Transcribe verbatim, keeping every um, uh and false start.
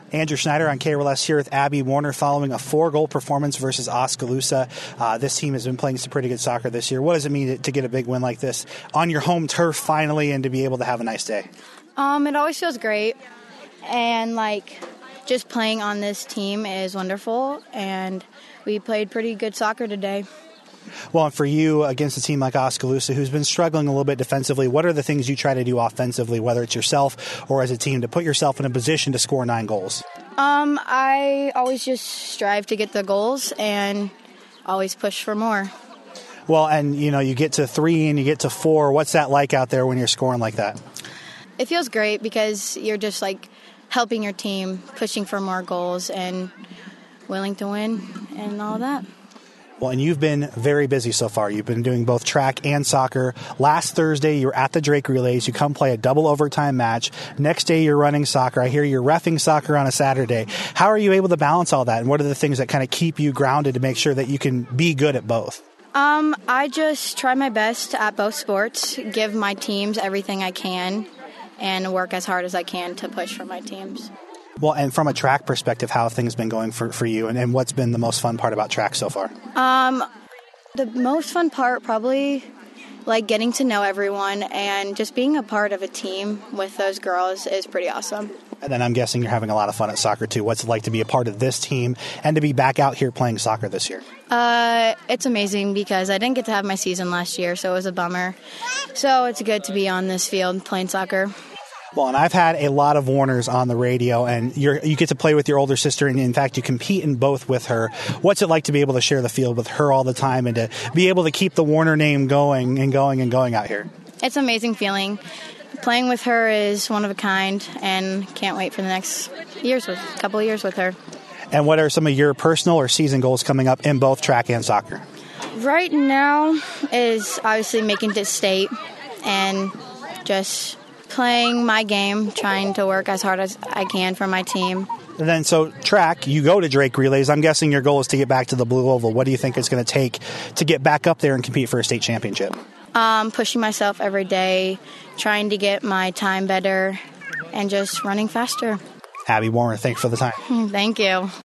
Andrew Schneider on K R L S here with Abby Warner following a four-goal performance versus Oskaloosa. Uh, this team has been playing some pretty good soccer this year. What does it mean to, to get a big win like this on your home turf finally and to be able to have a nice day? Um, it always feels great, and like just playing on this team is wonderful, and we played pretty good soccer today. Well, and for you, against a team like Oskaloosa, who's been struggling a little bit defensively, what are the things you try to do offensively, whether it's yourself or as a team, to put yourself in a position to score nine goals? Um, I always just strive to get the goals and always push for more. Well, and, you know, you get to three and you get to four. What's that like out there when you're scoring like that? It feels great because you're just, like, helping your team, pushing for more goals and willing to win and all that. Well, and you've been very busy so far. You've been doing both track and soccer. Last Thursday, you were at the Drake Relays. You come play a double overtime match. Next day, you're running soccer. I hear you're reffing soccer on a Saturday. How are you able to balance all that? And what are the things that kind of keep you grounded to make sure that you can be good at both? Um, I just try my best at both sports, give my teams everything I can, and work as hard as I can to push for my teams. Well, and from a track perspective, how have things been going for, for you, and, and what's been the most fun part about track so far? Um, the most fun part probably like getting to know everyone and just being a part of a team with those girls is pretty awesome. And then I'm guessing you're having a lot of fun at soccer too. What's it like to be a part of this team and to be back out here playing soccer this year? Uh, it's amazing because I didn't get to have my season last year, so it was a bummer. So it's good to be on this field playing soccer. Well, and I've had a lot of Warners on the radio, and you're, you get to play with your older sister, and in fact, you compete in both with her. What's it like to be able to share the field with her all the time and to be able to keep the Warner name going and going and going out here? It's an amazing feeling. Playing with her is one of a kind, and can't wait for the next years, with, couple of years with her. And what are some of your personal or season goals coming up in both track and soccer? Right now is obviously making it state and just playing my game, trying to work as hard as I can for my team. And then, so track, you go to Drake Relays. I'm guessing your goal is to get back to the Blue Oval. What do you think it's going to take to get back up there and compete for a state championship? Um, pushing myself every day, trying to get my time better, and just running faster. Abby Warner, thanks for the time. Thank you.